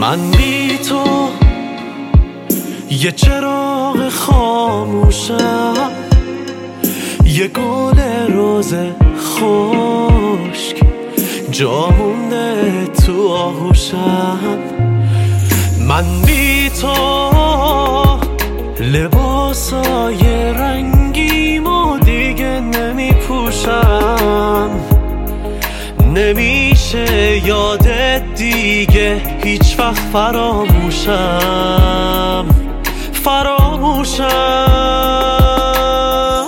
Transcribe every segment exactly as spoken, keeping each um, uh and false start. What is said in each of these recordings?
من بی تو یه چراغ خاموشم، یه گل روز خشک جا مونده تو آغوشم. من بی تو لباسای رنگیمو دیگه نمی پوشم، نمیشه یادت دیگه هیچ وقت فراموشم فراموشم.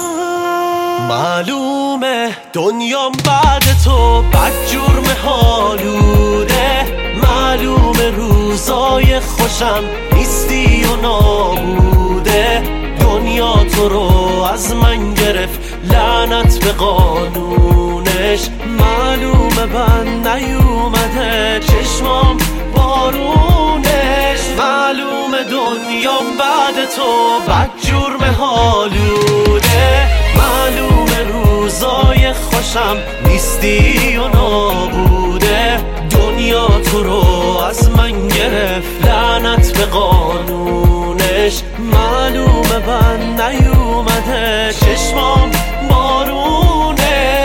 معلومه دنیام بعد تو بد جرم حالوده، معلومه روزای خوشم نیستی و نابوده. دنیا تو رو از من گرفت لعنت به قانونش، معلومه بند نیومده چشمام بارونش. معلومه دنیام بعد تو بد جرم حالوده، معلومه روزای خوشم نیستی و نابوده. دنیا تو رو از من گرفت لعنت به قانونش، معلومه بند نیومده چشمام بارونش.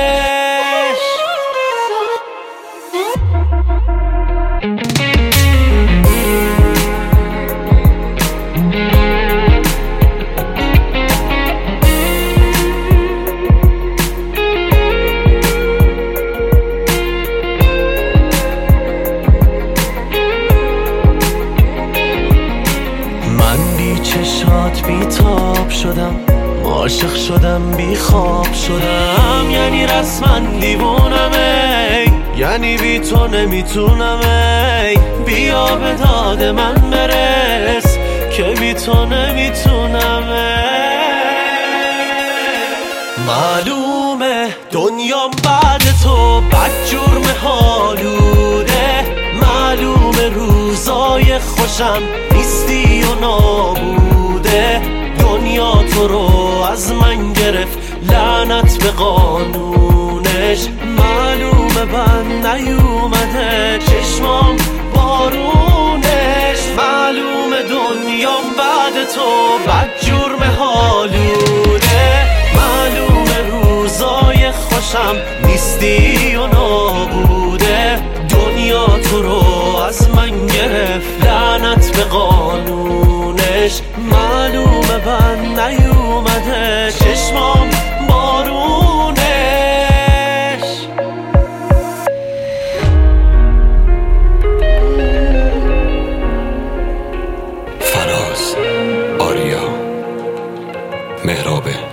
چشات بی تاب شدم، عاشق شدم بی خواب شدم، یعنی رسما دیوونم ای، یعنی بی تو نمیتونم ای. بیا به داد من برس که بی تو نمیتونم ای. معلومه دنیام بعد تو بد جرم حالوده، معلومه روزای خوشم نیستی و نابوده. دنیا تو رو از من گرفت لعنت به قانونش، معلومه بند نیومده چشمام بارونش. معلومه دنیام بعد تو بد جرم حالوده، معلومه روزای خوشم نیستی و نابوده. دنیا تو رو از من گرفت لعنت به قانونش، معلومه بند نیومده چشمام بارونش. فراز، آریا، مهرابه